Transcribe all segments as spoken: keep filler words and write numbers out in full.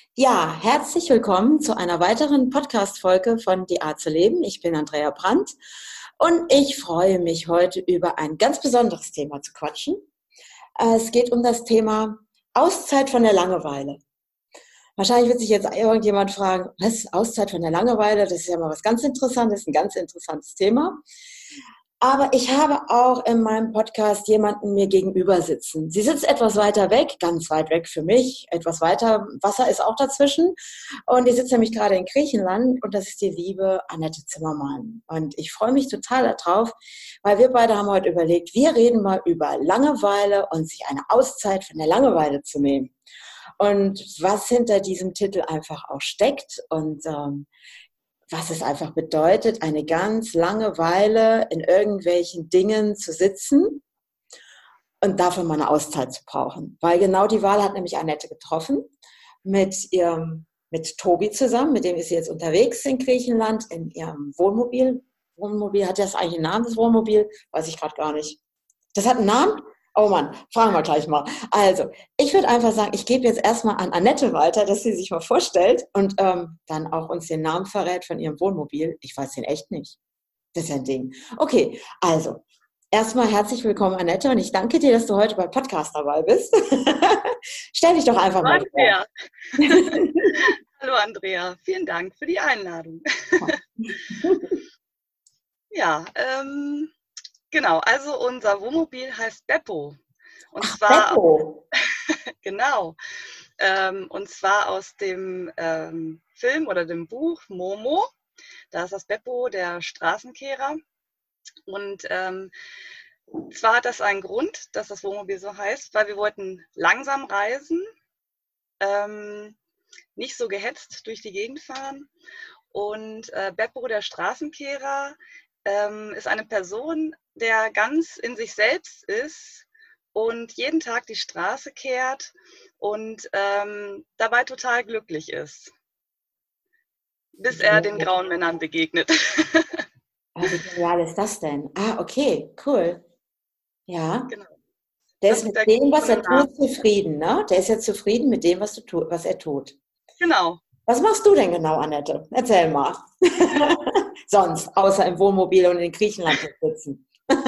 Ja, herzlich willkommen zu einer weiteren Podcast-Folge von Die Art zu leben. Ich bin Andrea Brandt und ich freue mich heute über ein ganz besonderes Thema zu quatschen. Es geht um das Thema Auszeit von der Langeweile. Wahrscheinlich wird sich jetzt irgendjemand fragen, was, Auszeit von der Langeweile? Das ist ja mal was ganz Interessantes, ein ganz interessantes Thema. Aber ich habe auch in meinem Podcast jemanden mir gegenüber sitzen. Sie sitzt etwas weiter weg, ganz weit weg für mich, etwas weiter. Wasser ist auch dazwischen. Und die sitzt nämlich gerade in Griechenland und das ist die liebe Annette Zimmermann. Und ich freue mich total darauf, weil wir beide haben heute überlegt, wir reden mal über Langeweile und sich eine Auszeit von der Langeweile zu nehmen. Und was hinter diesem Titel einfach auch steckt und ähm, was es einfach bedeutet, eine ganz lange Weile in irgendwelchen Dingen zu sitzen und dafür mal eine Auszeit zu brauchen. Weil genau die Wahl hat nämlich Annette getroffen mit ihrem, mit Tobi zusammen, mit dem ist sie jetzt unterwegs in Griechenland in ihrem Wohnmobil. Wohnmobil, hat das eigentlich einen Namen, das Wohnmobil? Weiß ich gerade gar nicht. Das hat einen Namen? Oh Mann, fragen wir gleich mal. Also, ich würde einfach sagen, ich gebe jetzt erstmal an Annette weiter, dass sie sich mal vorstellt und ähm, dann auch uns den Namen verrät von ihrem Wohnmobil. Ich weiß den echt nicht. Das ist ja ein Ding. Okay, also, erstmal herzlich willkommen, Annette, und ich danke dir, dass du heute beim Podcast dabei bist. Stell dich doch einfach Hallo mal vor. Andrea. Hallo Andrea, vielen Dank für die Einladung. Ja, ähm, genau, also unser Wohnmobil heißt Beppo. Und Ach, zwar, Beppo. genau, ähm, und zwar aus dem ähm, Film oder dem Buch Momo. Da ist das Beppo, der Straßenkehrer. Und ähm, zwar hat das einen Grund, dass das Wohnmobil so heißt, weil wir wollten langsam reisen, ähm, nicht so gehetzt durch die Gegend fahren. Und äh, Beppo, der Straßenkehrer, ähm, ist eine Person, der ganz in sich selbst ist und jeden Tag die Straße kehrt und ähm, dabei total glücklich ist, bis er den grauen Männern begegnet. Ah, wie genial ist das denn? Ah, okay, cool. Ja. Genau. Der Das ist ist mit der dem, Grund was von dem er Namen. tut, zufrieden, ne? Der ist ja zufrieden mit dem, was, du tu was er tut. Genau. Was machst du denn genau, Annette? Erzähl mal. Sonst, außer im Wohnmobil und in Griechenland zu sitzen.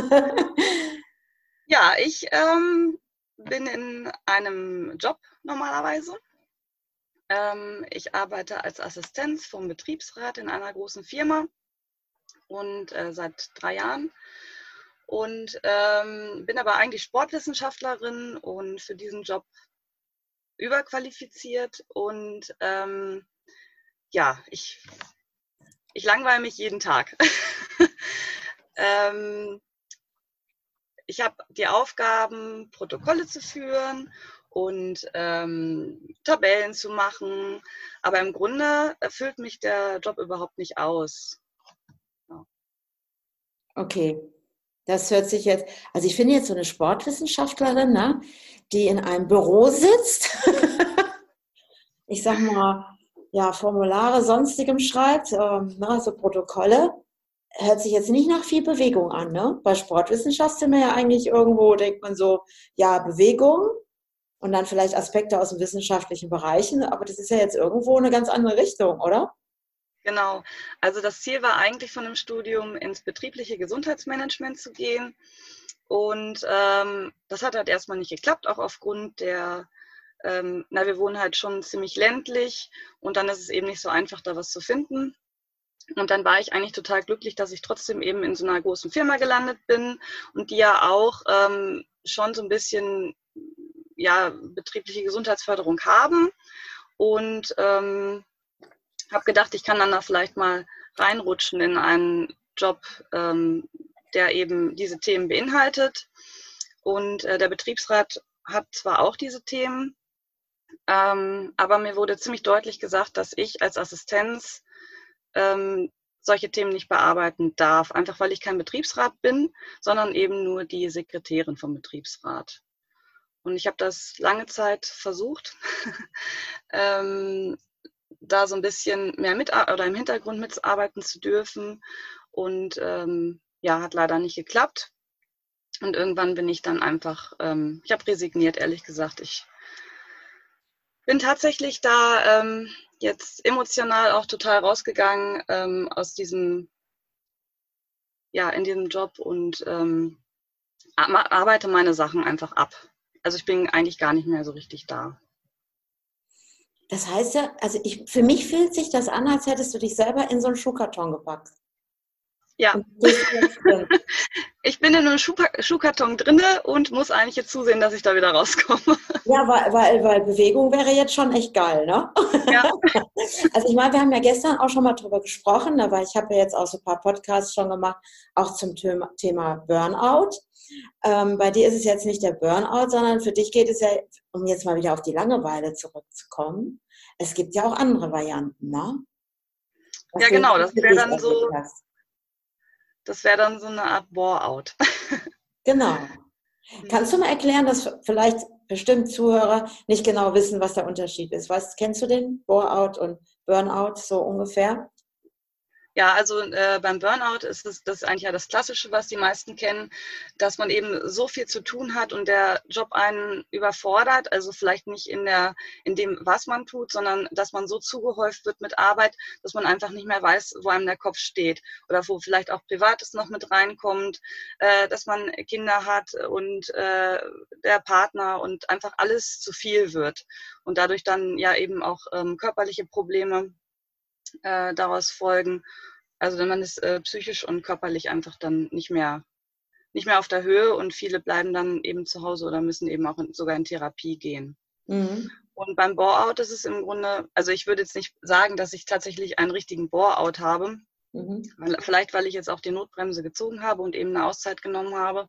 Ja, ich ähm, bin in einem Job normalerweise. Ähm, ich arbeite als Assistenz vom Betriebsrat in einer großen Firma und äh, seit drei Jahren. Und ähm, bin aber eigentlich Sportwissenschaftlerin und für diesen Job überqualifiziert. Und ähm, ja, ich, ich langweile mich jeden Tag. ähm, ich habe die Aufgaben, Protokolle zu führen und ähm, Tabellen zu machen. Aber im Grunde erfüllt mich der Job überhaupt nicht aus. Ja. Okay, das hört sich jetzt, also ich finde jetzt so eine Sportwissenschaftlerin, ne, die in einem Büro sitzt, ich sag mal, ja, Formulare sonstigem schreibt, ähm, ne, so Protokolle, hört sich jetzt nicht nach viel Bewegung an, ne? Bei Sportwissenschaft sind wir ja eigentlich irgendwo, denkt man so, ja, Bewegung und dann vielleicht Aspekte aus den wissenschaftlichen Bereichen, aber das ist ja jetzt irgendwo eine ganz andere Richtung, oder? Genau. Also das Ziel war eigentlich von dem Studium, ins betriebliche Gesundheitsmanagement zu gehen. Und ähm, das hat halt erstmal nicht geklappt, auch aufgrund der, ähm, na, wir wohnen halt schon ziemlich ländlich und dann ist es eben nicht so einfach, da was zu finden. Und dann war ich eigentlich total glücklich, dass ich trotzdem eben in so einer großen Firma gelandet bin und die ja auch ähm, schon so ein bisschen ja, betriebliche Gesundheitsförderung haben. Und ähm, habe gedacht, ich kann dann da vielleicht mal reinrutschen in einen Job, ähm, der eben diese Themen beinhaltet. Und äh, der Betriebsrat hat zwar auch diese Themen, ähm, aber mir wurde ziemlich deutlich gesagt, dass ich als Assistenz ähm, solche Themen nicht bearbeiten darf, einfach weil ich kein Betriebsrat bin, sondern eben nur die Sekretärin vom Betriebsrat. Und ich habe das lange Zeit versucht, ähm, da so ein bisschen mehr mit oder im Hintergrund mitarbeiten zu dürfen. Und ähm, ja, hat leider nicht geklappt. Und irgendwann bin ich dann einfach, ähm, ich habe resigniert, ehrlich gesagt. Ich bin tatsächlich da ähm, jetzt emotional auch total rausgegangen ähm, aus diesem, ja, in diesem Job und ähm, arbeite meine Sachen einfach ab. Also ich bin eigentlich gar nicht mehr so richtig da. Das heißt ja, also ich, für mich fühlt sich das an, als hättest du dich selber in so einen Schuhkarton gepackt. Ja. Und stehst jetzt drin. Ich bin in einem Schuh Schuhkarton drinne und muss eigentlich jetzt zusehen, dass ich da wieder rauskomme. Ja, weil, weil, weil Bewegung wäre jetzt schon echt geil, ne? Ja. Also ich meine, wir haben ja gestern auch schon mal drüber gesprochen, aber ich habe ja jetzt auch so ein paar Podcasts schon gemacht, auch zum Thema Burnout. Ähm, bei dir ist es jetzt nicht der Burnout, sondern für dich geht es ja, um jetzt mal wieder auf die Langeweile zurückzukommen, es gibt ja auch andere Varianten, ne? Was Ja, du genau, das für wäre dich dann erlebt so, hast. das wäre dann so eine Art Bore-out. Genau. Kannst du mal erklären, dass vielleicht bestimmt Zuhörer nicht genau wissen, was der Unterschied ist? Was, kennst du den Bore-out und Burnout so ungefähr? Ja, also äh, beim Burnout ist es das ist eigentlich ja das Klassische, was die meisten kennen, dass man eben so viel zu tun hat und der Job einen überfordert, also vielleicht nicht in der in dem, was man tut, sondern dass man so zugehäuft wird mit Arbeit, dass man einfach nicht mehr weiß, wo einem der Kopf steht oder wo vielleicht auch Privates noch mit reinkommt, äh, dass man Kinder hat und äh, der Partner und einfach alles zu viel wird und dadurch dann ja eben auch ähm, körperliche Probleme äh, daraus folgen. Also wenn man ist äh, psychisch und körperlich einfach dann nicht mehr, nicht mehr auf der Höhe und viele bleiben dann eben zu Hause oder müssen eben auch in, sogar in Therapie gehen. Mhm. Und beim Bore-out ist es im Grunde, also ich würde jetzt nicht sagen, dass ich tatsächlich einen richtigen Bore-out habe, Mhm. weil, vielleicht weil ich jetzt auch die Notbremse gezogen habe und eben eine Auszeit genommen habe.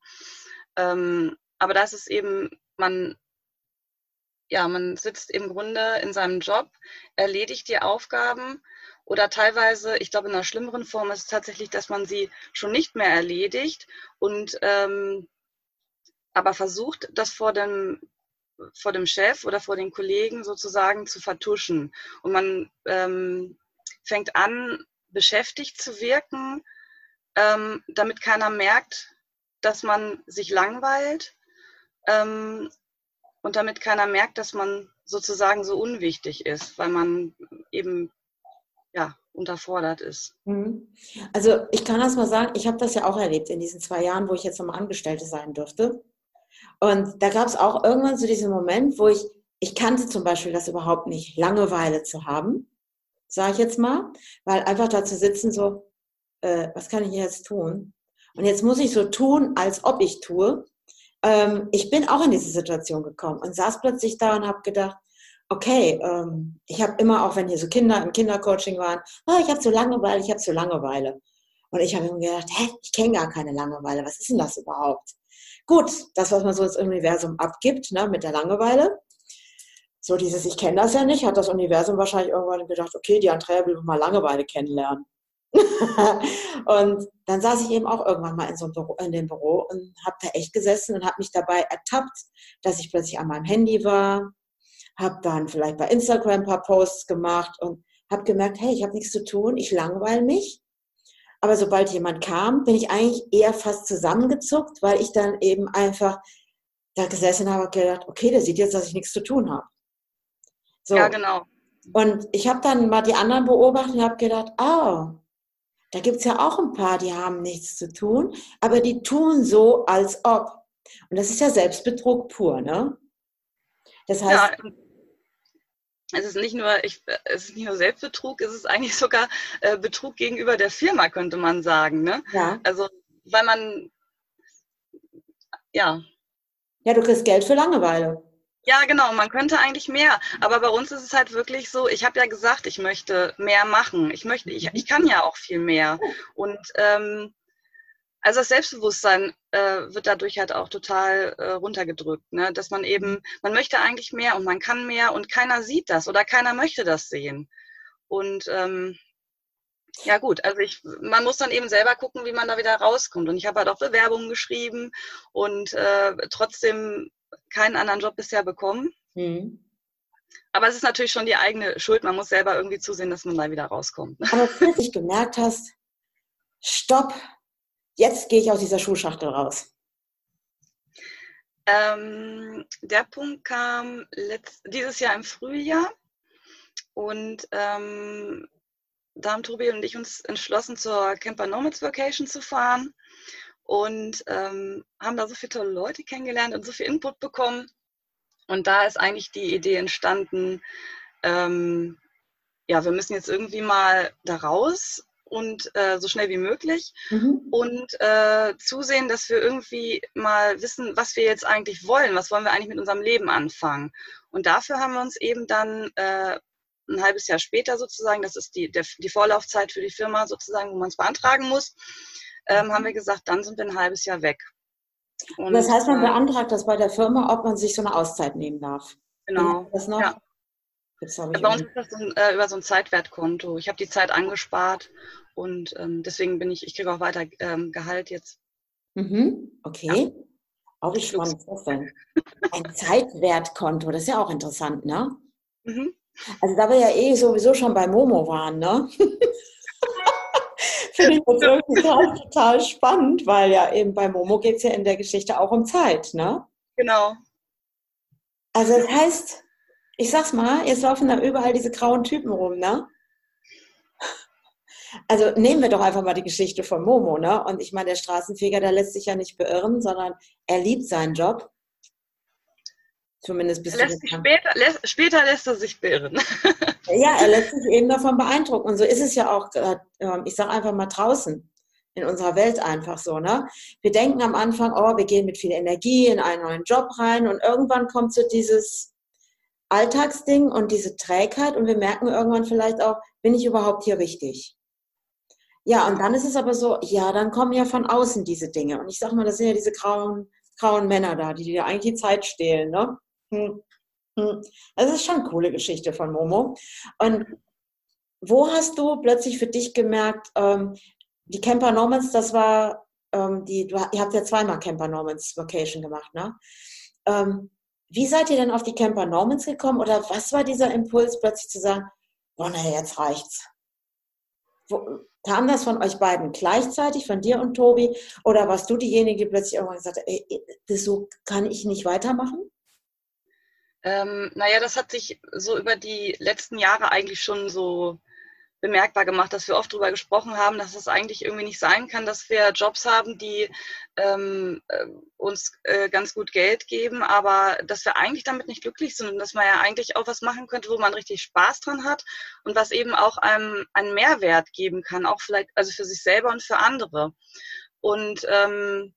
Ähm, aber das ist eben, man ja, man sitzt im Grunde in seinem Job, erledigt die Aufgaben oder teilweise, ich glaube, in einer schlimmeren Form ist es tatsächlich, dass man sie schon nicht mehr erledigt und ähm, aber versucht, das vor dem, vor dem Chef oder vor den Kollegen sozusagen zu vertuschen. Und man ähm, fängt an, beschäftigt zu wirken, ähm, damit keiner merkt, dass man sich langweilt. Ähm, Und damit keiner merkt, dass man sozusagen so unwichtig ist, weil man eben ja unterfordert ist. Mhm. Also ich kann das mal sagen, ich habe das ja auch erlebt in diesen zwei Jahren, wo ich jetzt nochmal Angestellte sein durfte. Und da gab es auch irgendwann so diesen Moment, wo ich, ich kannte zum Beispiel das überhaupt nicht, Langeweile zu haben, sage ich jetzt mal, weil einfach da zu sitzen so, äh, was kann ich jetzt tun? Und jetzt muss ich so tun, als ob ich tue. Ähm, ich bin auch in diese Situation gekommen und saß plötzlich da und habe gedacht, okay, ähm, ich habe immer, auch wenn hier so Kinder im Kindercoaching waren, oh, ich habe so Langeweile, ich habe so Langeweile. Und ich habe mir gedacht, hä, ich kenne gar keine Langeweile, was ist denn das überhaupt? Gut, das, was man so ins Universum abgibt, ne, mit der Langeweile, so dieses, ich kenne das ja nicht, hat das Universum wahrscheinlich irgendwann gedacht, okay, die Andrea will mal Langeweile kennenlernen. Und dann saß ich eben auch irgendwann mal in so einem Büro, in dem Büro und habe da echt gesessen und habe mich dabei ertappt, dass ich plötzlich an meinem Handy war, habe dann vielleicht bei Instagram ein paar Posts gemacht und habe gemerkt, hey, ich habe nichts zu tun, ich langweile mich. Aber sobald jemand kam, bin ich eigentlich eher fast zusammengezuckt, weil ich dann eben einfach da gesessen habe und gedacht, okay, der sieht jetzt, dass ich nichts zu tun habe. Ja, So. genau. Und ich habe dann mal die anderen beobachtet und habe gedacht, oh, da gibt es ja auch ein paar, die haben nichts zu tun, aber die tun so, als ob. Und das ist ja Selbstbetrug pur, ne? Das heißt, Ja, es ist nicht nur, ich, es ist nicht nur Selbstbetrug, es ist eigentlich sogar äh, Betrug gegenüber der Firma, könnte man sagen. Ne? ja, Also, weil man, ja, ja, du kriegst Geld für Langeweile. ja, genau, man könnte eigentlich mehr. Aber bei uns ist es halt wirklich so, ich habe ja gesagt, ich möchte mehr machen. Ich möchte, ich, ich kann ja auch viel mehr. Und ähm, also das Selbstbewusstsein äh, wird dadurch halt auch total äh, runtergedrückt, ne? Dass man eben, man möchte eigentlich mehr und man kann mehr und keiner sieht das oder keiner möchte das sehen. Und ähm, ja gut, also ich, man muss dann eben selber gucken, wie man da wieder rauskommt. Und ich habe halt auch Bewerbungen geschrieben und äh, trotzdem keinen anderen Job bisher bekommen. Mhm. Aber es ist natürlich schon die eigene Schuld. Man muss selber irgendwie zusehen, dass man da wieder rauskommt. Aber bis du gemerkt hast, stopp, jetzt gehe ich aus dieser Schuhschachtel raus. Ähm, der Punkt kam letzt, dieses Jahr im Frühjahr und ähm, da haben Tobi und ich uns entschlossen, zur Camper Nomads Vacation zu fahren und ähm, haben da so viele tolle Leute kennengelernt und so viel Input bekommen. Und da ist eigentlich die Idee entstanden, ähm, ja, wir müssen jetzt irgendwie mal da raus und äh, so schnell wie möglich Mhm. und äh, zusehen, dass wir irgendwie mal wissen, was wir jetzt eigentlich wollen, was wollen wir eigentlich mit unserem Leben anfangen. Und dafür haben wir uns eben dann äh, ein halbes Jahr später sozusagen, das ist die, der, die Vorlaufzeit für die Firma sozusagen, wo man es beantragen muss, ähm, haben wir gesagt, dann sind wir ein halbes Jahr weg. Das Und heißt, man äh, beantragt das bei der Firma, ob man sich so eine Auszeit nehmen darf. Wie nennt genau, man das ja. noch? Jetzt habe ich Bei uns irgendwie. ist das so ein, äh, über so ein Zeitwertkonto. Ich habe die Zeit angespart und ähm, deswegen bin ich, ich kriege auch weiter ähm, Gehalt jetzt. Mhm. Ja, Okay. Auch wie Lux. spannend ist das denn? Ein Zeitwertkonto, das ist ja auch interessant, ne? Mhm. Also da wir ja eh sowieso schon bei Momo waren, ne? Finde ich das irgendwie total, total spannend, weil ja eben bei Momo geht es ja in der Geschichte auch um Zeit, ne? Genau. Also das heißt, ich sag's mal, jetzt laufen da überall diese grauen Typen rum, ne? Also nehmen wir doch einfach mal die Geschichte von Momo, ne? Und ich meine, der Straßenfeger, der lässt sich ja nicht beirren, sondern er liebt seinen Job. Zumindest bis zu Lässt dem sich Punkt. später, lässt, später lässt er sich beirren. Ja, er lässt sich eben davon beeindrucken. Und so ist es ja auch, äh, ich sage einfach mal draußen in unserer Welt einfach so, ne? Wir denken am Anfang, oh, wir gehen mit viel Energie in einen neuen Job rein und irgendwann kommt so dieses Alltagsding und diese Trägheit und wir merken irgendwann vielleicht auch, bin ich überhaupt hier richtig? Ja, und Ja. dann ist es aber so, ja, dann kommen ja von außen diese Dinge. Und ich sag mal, das sind ja diese grauen, grauen Männer da, die dir eigentlich die Zeit stehlen, ne? Hm, hm. Das ist schon eine coole Geschichte von Momo. Und wo hast du plötzlich für dich gemerkt, ähm, die Camper Nomads, das war, ähm, die, du, ihr habt ja zweimal Camper Nomads Vacation gemacht, ne? Ähm, wie seid ihr denn auf die Camper Nomads gekommen oder was war dieser Impuls, plötzlich zu sagen, boah, nee, jetzt reicht's? Wo, kam das von euch beiden gleichzeitig, von dir und Tobi, oder warst du diejenige, die plötzlich irgendwann gesagt hat, ey, das so kann ich nicht weitermachen? Ähm, naja, das hat sich so über die letzten Jahre eigentlich schon so bemerkbar gemacht, dass wir oft darüber gesprochen haben, dass es eigentlich irgendwie nicht sein kann, dass wir Jobs haben, die ähm, äh, uns äh, ganz gut Geld geben, aber dass wir eigentlich damit nicht glücklich sind und dass man ja eigentlich auch was machen könnte, wo man richtig Spaß dran hat und was eben auch einem einen Mehrwert geben kann, auch vielleicht also für sich selber und für andere. Und ähm,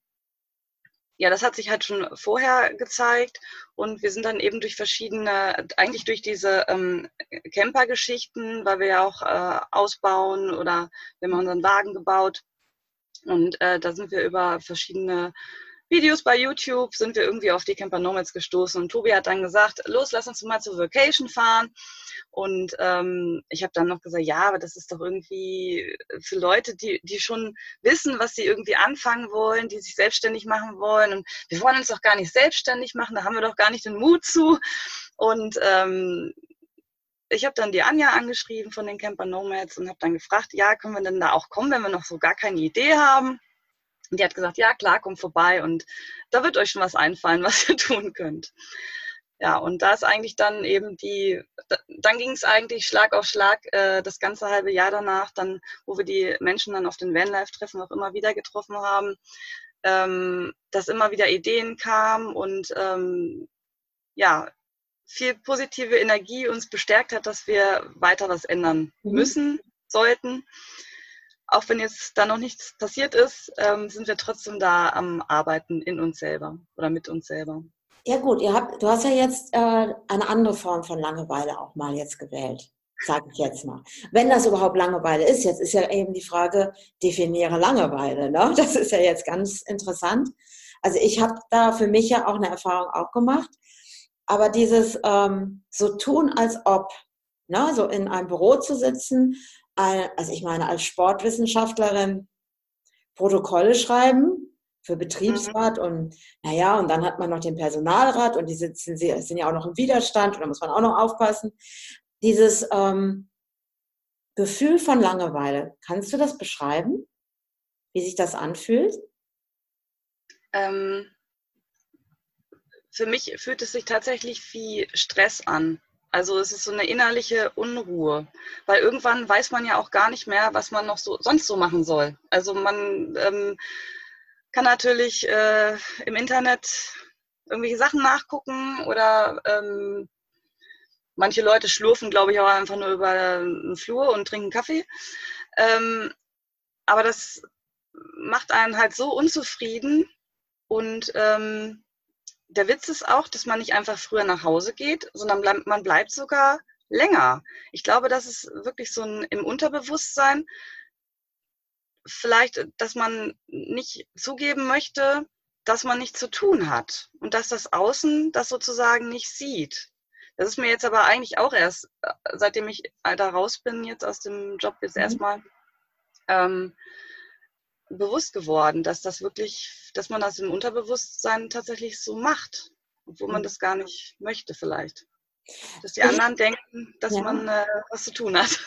ja, das hat sich halt schon vorher gezeigt und wir sind dann eben durch verschiedene, eigentlich durch diese ähm, Camper-Geschichten, weil wir ja auch äh, ausbauen oder wir haben unseren Wagen gebaut und äh, da sind wir über verschiedene Videos bei YouTube, sind wir irgendwie auf die Camper Nomads gestoßen und Tobi hat dann gesagt, los, lass uns mal zur Vacation fahren. Und ähm, ich habe dann noch gesagt, ja, aber das ist doch irgendwie für Leute, die, die schon wissen, was sie irgendwie anfangen wollen, die sich selbstständig machen wollen. Und wir wollen uns doch gar nicht selbstständig machen, da haben wir doch gar nicht den Mut zu. Und ähm, ich habe dann die Anja angeschrieben von den Camper Nomads und habe dann gefragt, ja, können wir denn da auch kommen, wenn wir noch so gar keine Idee haben? Und die hat gesagt, ja klar, kommt vorbei und da wird euch schon was einfallen, was ihr tun könnt. Ja, und da ist eigentlich dann eben die, dann ging es eigentlich Schlag auf Schlag äh, das ganze halbe Jahr danach, dann, wo wir die Menschen dann auf den Vanlife-Treffen auch immer wieder getroffen haben, ähm, dass immer wieder Ideen kamen und ähm, ja, viel positive Energie uns bestärkt hat, dass wir weiter was ändern Mhm. müssen, sollten. Auch wenn jetzt da noch nichts passiert ist, ähm, sind wir trotzdem da am Arbeiten in uns selber oder mit uns selber. Ja gut, ihr habt, du hast ja jetzt äh, eine andere Form von Langeweile auch mal jetzt gewählt, sage ich jetzt mal. Wenn das überhaupt Langeweile ist, jetzt ist ja eben die Frage, definiere Langeweile, ne? Das ist ja jetzt ganz interessant. Also ich habe da für mich ja auch eine Erfahrung auch gemacht, aber dieses ähm, so tun als ob, ne? So in einem Büro zu sitzen, äh, also ich meine als Sportwissenschaftlerin Protokolle schreiben für Mhm. Betriebsrat und naja, und dann hat man noch den Personalrat und die sitzen, sind ja auch noch im Widerstand und da muss man auch noch aufpassen. Dieses ähm, Gefühl von Langeweile, kannst du das beschreiben, wie sich das anfühlt? Ähm, für mich fühlt es sich tatsächlich wie Stress an. Also es ist so eine innerliche Unruhe, weil irgendwann weiß man ja auch gar nicht mehr, was man noch so sonst so machen soll. Also man ähm, kann natürlich äh, im Internet irgendwelche Sachen nachgucken oder ähm, manche Leute schlurfen, glaube ich, auch einfach nur über den Flur und trinken Kaffee. Ähm, aber das macht einen halt so unzufrieden und ähm, der Witz ist auch, dass man nicht einfach früher nach Hause geht, sondern bleib, man bleibt sogar länger. Ich glaube, das ist wirklich so ein im Unterbewusstsein vielleicht, dass man nicht zugeben möchte, dass man nichts zu tun hat und dass das Außen das sozusagen nicht sieht. Das ist mir jetzt aber eigentlich auch erst, seitdem ich da raus bin, jetzt aus dem Job jetzt Mhm. erstmal ähm, bewusst geworden, dass das wirklich, dass man das im Unterbewusstsein tatsächlich so macht, obwohl man das gar nicht möchte vielleicht. Dass die Ich, anderen denken, dass ja, man äh, was zu tun hat.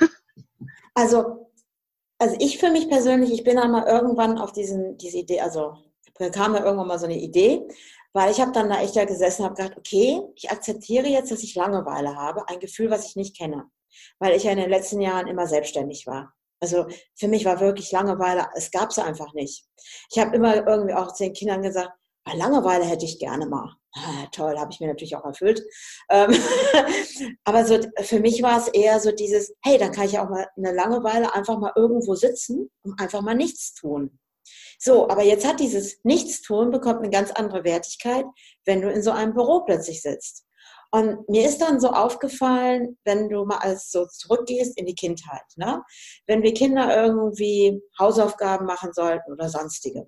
also, also ich für mich persönlich, ich bin einmal irgendwann auf diesen, diese Idee, also kam mir irgendwann mal so eine Idee, weil ich habe dann da echt ja gesessen und habe gedacht, okay, ich akzeptiere jetzt, dass ich Langeweile habe, ein Gefühl, was ich nicht kenne, weil ich ja in den letzten Jahren immer selbstständig war. Also für mich war wirklich Langeweile, es gab es einfach nicht. Ich habe immer irgendwie auch zu den Kindern gesagt, "Ah, Langeweile hätte ich gerne mal. Ah, toll, habe ich mir natürlich auch erfüllt. Ähm, aber so für mich war es eher so dieses, hey, dann kann ich ja auch mal eine Langeweile einfach mal irgendwo sitzen und einfach mal nichts tun. So, aber jetzt hat dieses Nichtstun bekommt eine ganz andere Wertigkeit, wenn du in so einem Büro plötzlich sitzt. Und mir ist dann so aufgefallen, wenn du mal als so zurückgehst in die Kindheit, ne? Wenn wir Kinder irgendwie Hausaufgaben machen sollten oder sonstige.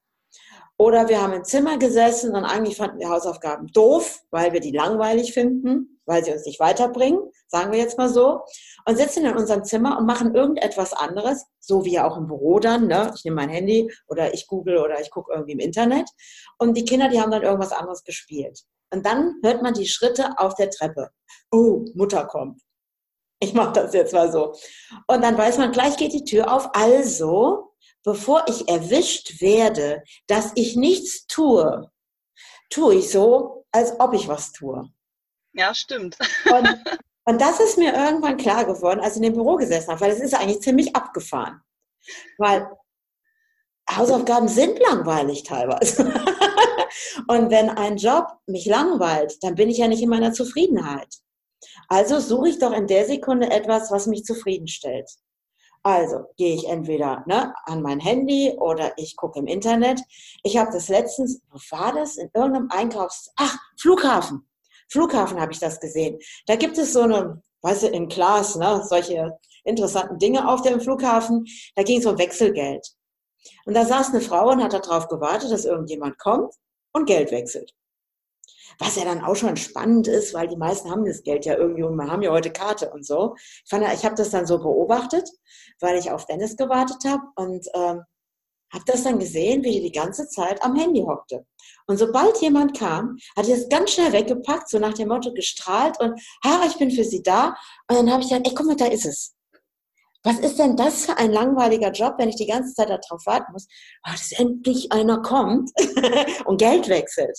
Oder wir haben im Zimmer gesessen und eigentlich fanden wir Hausaufgaben doof, weil wir die langweilig finden, weil sie uns nicht weiterbringen, sagen wir jetzt mal so, und sitzen in unserem Zimmer und machen irgendetwas anderes, so wie auch im Büro dann, ne? Ich nehme mein Handy oder ich google oder ich gucke irgendwie im Internet und die Kinder, die haben dann irgendwas anderes gespielt. Und dann hört man die Schritte auf der Treppe. Oh, Mutter kommt. Ich mache das jetzt mal so. Und dann weiß man, gleich geht die Tür auf. Also, bevor ich erwischt werde, dass ich nichts tue, tue ich so, als ob ich was tue. Ja, stimmt. Und, und das ist mir irgendwann klar geworden, als ich in dem Büro gesessen habe, weil es ist eigentlich ziemlich abgefahren. Weil Hausaufgaben sind langweilig teilweise. Und wenn ein Job mich langweilt, dann bin ich ja nicht in meiner Zufriedenheit. Also suche ich doch in der Sekunde etwas, was mich zufriedenstellt. Also gehe ich entweder ne, an mein Handy oder ich gucke im Internet. Ich habe das letztens, wo war das? In irgendeinem Einkaufs... Ach, Flughafen. Flughafen habe ich das gesehen. Da gibt es so eine, weißt du, in Class, ne, solche interessanten Dinge auf dem Flughafen. Da ging es um Wechselgeld. Und da saß eine Frau und hat darauf gewartet, dass irgendjemand kommt und Geld wechselt. Was ja dann auch schon spannend ist, weil die meisten haben das Geld ja irgendwie und wir haben ja heute Karte und so. Ich fand, ich habe das dann so beobachtet, weil ich auf Dennis gewartet habe und ähm, habe das dann gesehen, wie die die ganze Zeit am Handy hockte. Und sobald jemand kam, hat die das ganz schnell weggepackt, so nach dem Motto gestrahlt und, Hara, ich bin für Sie da. Und dann habe ich gedacht, ey, guck mal, da ist es. Was ist denn das für ein langweiliger Job, wenn ich die ganze Zeit darauf warten muss, oh, dass endlich einer kommt und Geld wechselt.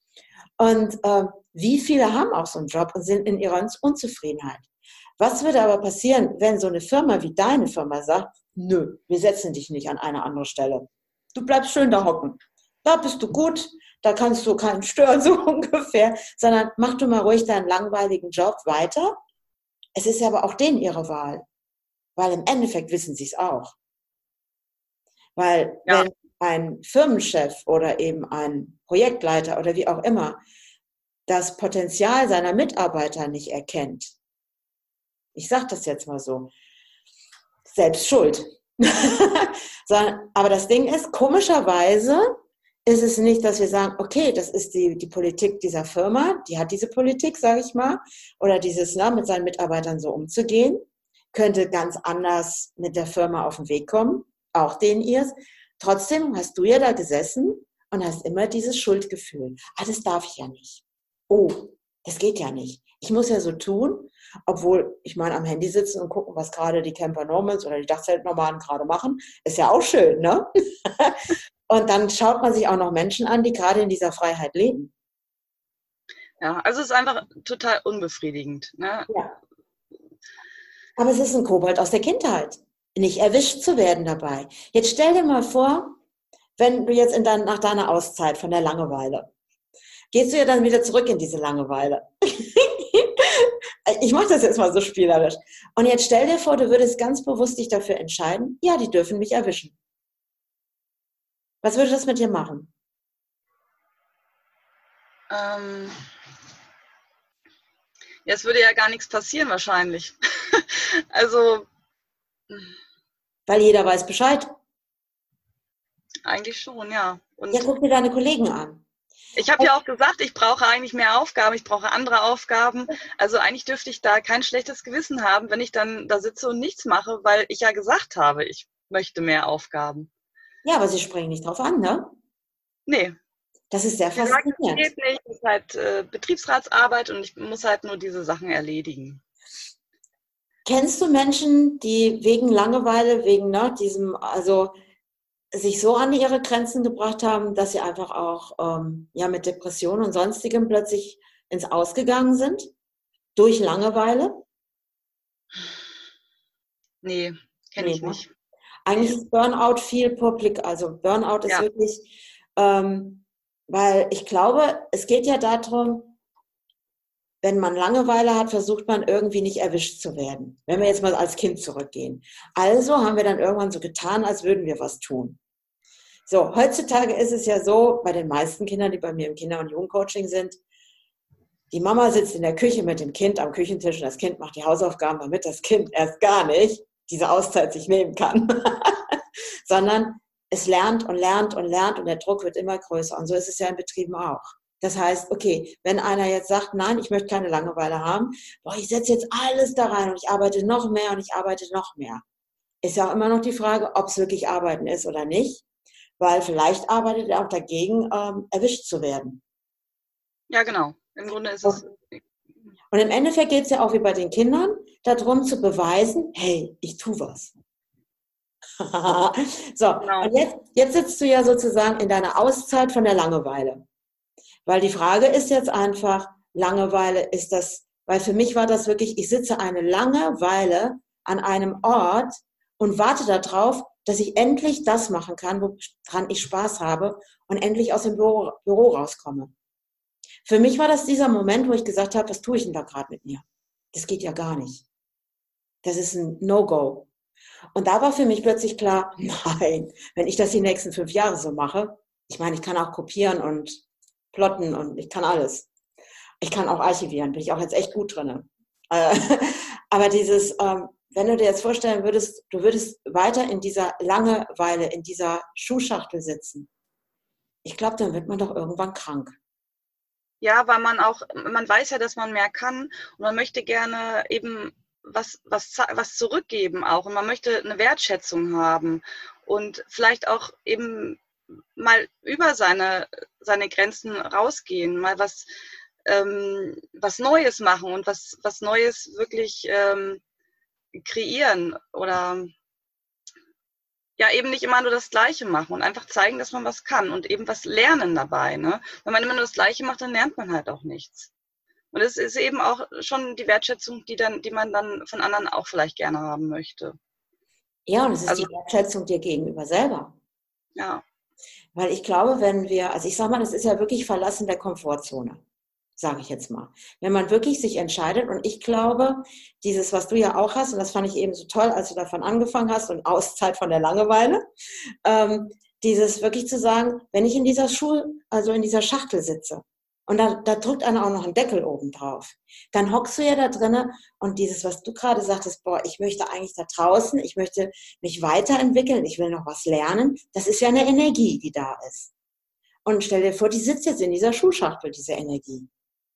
Und äh, wie viele haben auch so einen Job und sind in ihrer Unzufriedenheit? Was würde aber passieren, wenn so eine Firma wie deine Firma sagt, nö, wir setzen dich nicht an eine andere Stelle. Du bleibst schön da hocken. Da bist du gut, da kannst du keinen stören, so ungefähr, sondern mach du mal ruhig deinen langweiligen Job weiter. Es ist aber auch denen ihre Wahl, weil im Endeffekt wissen sie es auch. Weil Ja. wenn ein Firmenchef oder eben ein Projektleiter oder wie auch immer das Potenzial seiner Mitarbeiter nicht erkennt, ich sage das jetzt mal so, selbst schuld. Aber das Ding ist, komischerweise ist es nicht, dass wir sagen, okay, das ist die, die Politik dieser Firma, die hat diese Politik, sage ich mal, oder dieses, na, mit seinen Mitarbeitern so umzugehen, könnte ganz anders mit der Firma auf den Weg kommen, auch den ihrs. Trotzdem hast du ja da gesessen und hast immer dieses Schuldgefühl. Ah, das darf ich ja nicht. Oh, das geht ja nicht. Ich muss ja so tun, obwohl ich meine, am Handy sitzen und gucken, was gerade die Camper Normals oder die Dachzeltnomaden gerade machen, ist ja auch schön, ne? Und dann schaut man sich auch noch Menschen an, die gerade in dieser Freiheit leben. Ja, also es ist einfach total unbefriedigend. Ne? Ja. Aber es ist ein Kobold aus der Kindheit, nicht erwischt zu werden dabei. Jetzt stell dir mal vor, wenn du jetzt in dein, nach deiner Auszeit von der Langeweile, gehst du ja dann wieder zurück in diese Langeweile. Ich mache das jetzt mal so spielerisch. Und jetzt stell dir vor, du würdest ganz bewusst dich dafür entscheiden, ja, die dürfen mich erwischen. Was würde das mit dir machen? Ähm, ja, es würde ja gar nichts passieren wahrscheinlich. Also Weil jeder weiß Bescheid. eigentlich schon, ja. Ja, Und guck dir deine Kollegen an. ich habe ja auch gesagt, ich brauche eigentlich mehr Aufgaben, ich brauche andere Aufgaben. Also eigentlich dürfte ich da kein schlechtes Gewissen haben, wenn ich dann da sitze und nichts mache, weil ich ja gesagt habe, ich möchte mehr Aufgaben. Ja, aber sie springen nicht drauf an, ne? Nee, Das ist sehr sie sagt, es faszinierend. geht nicht, es ist halt äh, Betriebsratsarbeit und ich muss halt nur diese Sachen erledigen. Kennst du Menschen, die wegen Langeweile, wegen ne, diesem, also sich so an ihre Grenzen gebracht haben, dass sie einfach auch ähm, ja, mit Depressionen und sonstigem plötzlich ins Ausgegangen sind? Durch Langeweile? Nee, kenne Nee, ich ne? nicht. Eigentlich Nee. ist Burnout viel publik, also Burnout ist Ja, wirklich, ähm, weil ich glaube, es geht ja darum, wenn man Langeweile hat, versucht man irgendwie nicht erwischt zu werden. Wenn wir jetzt mal als Kind zurückgehen. Also haben wir dann irgendwann so getan, als würden wir was tun. So, heutzutage ist es ja so, bei den meisten Kindern, die bei mir im Kinder- und Jugendcoaching sind, die Mama sitzt in der Küche mit dem Kind am Küchentisch und das Kind macht die Hausaufgaben, damit das Kind erst gar nicht diese Auszeit sich nehmen kann. Sondern es lernt und lernt und lernt und der Druck wird immer größer. Und so ist es ja in Betrieben auch. Das heißt, okay, wenn einer jetzt sagt, nein, ich möchte keine Langeweile haben, boah, ich setze jetzt alles da rein und ich arbeite noch mehr und ich arbeite noch mehr. Ist ja auch immer noch die Frage, ob es wirklich Arbeiten ist oder nicht, weil vielleicht arbeitet er auch dagegen, ähm, erwischt zu werden. ja, genau. Im Grunde ist es. Und im Endeffekt geht es ja auch wie bei den Kindern darum zu beweisen, hey, ich tue was. So, Genau. und jetzt, jetzt sitzt du ja sozusagen in deiner Auszeit von der Langeweile. Weil die Frage ist jetzt einfach, Langeweile ist das, weil für mich war das wirklich, ich sitze eine lange Weile an einem Ort und warte darauf, dass ich endlich das machen kann, woran ich Spaß habe und endlich aus dem Büro, Büro rauskomme. Für mich war das dieser Moment, wo ich gesagt habe, was tue ich denn da gerade mit mir? Das geht ja gar nicht. Das ist ein No-Go. Und da war für mich plötzlich klar, nein, wenn ich das die nächsten fünf Jahre so mache, ich meine, ich kann auch kopieren und plotten und ich kann alles. Ich kann auch archivieren, bin ich auch jetzt echt gut drin. Aber dieses, ähm, wenn du dir jetzt vorstellen würdest, du würdest weiter in dieser Langeweile, in dieser Schuhschachtel sitzen, ich glaube, dann wird man doch irgendwann krank. Ja, weil man auch, man weiß ja, dass man mehr kann und man möchte gerne eben was, was, was zurückgeben auch und man möchte eine Wertschätzung haben und vielleicht auch eben mal über seine, seine Grenzen rausgehen, mal was, ähm, was Neues machen und was, was Neues wirklich ähm, kreieren oder ja, eben nicht immer nur das Gleiche machen und einfach zeigen, dass man was kann und eben was lernen dabei. Ne? Wenn man immer nur das Gleiche macht, dann lernt man halt auch nichts. Und es ist eben auch schon die Wertschätzung, die, dann, die man dann von anderen auch vielleicht gerne haben möchte. Ja, und es ist Also, die Wertschätzung dir gegenüber selber. ja. Weil ich glaube, wenn wir, also ich sage mal, das ist ja wirklich Verlassen der Komfortzone, sage ich jetzt mal. Wenn man wirklich sich entscheidet, und ich glaube, dieses, was du ja auch hast, und das fand ich eben so toll, als du davon angefangen hast und Auszeit von der Langeweile, ähm, dieses wirklich zu sagen, wenn ich in dieser Schul, also in dieser Schachtel sitze, und da, da drückt einer auch noch einen Deckel oben drauf, dann hockst du ja da drinnen und dieses, was du gerade sagtest, boah, ich möchte eigentlich da draußen, ich möchte mich weiterentwickeln, ich will noch was lernen, das ist ja eine Energie, die da ist. Und stell dir vor, die sitzt jetzt in dieser Schuhschachtel, diese Energie.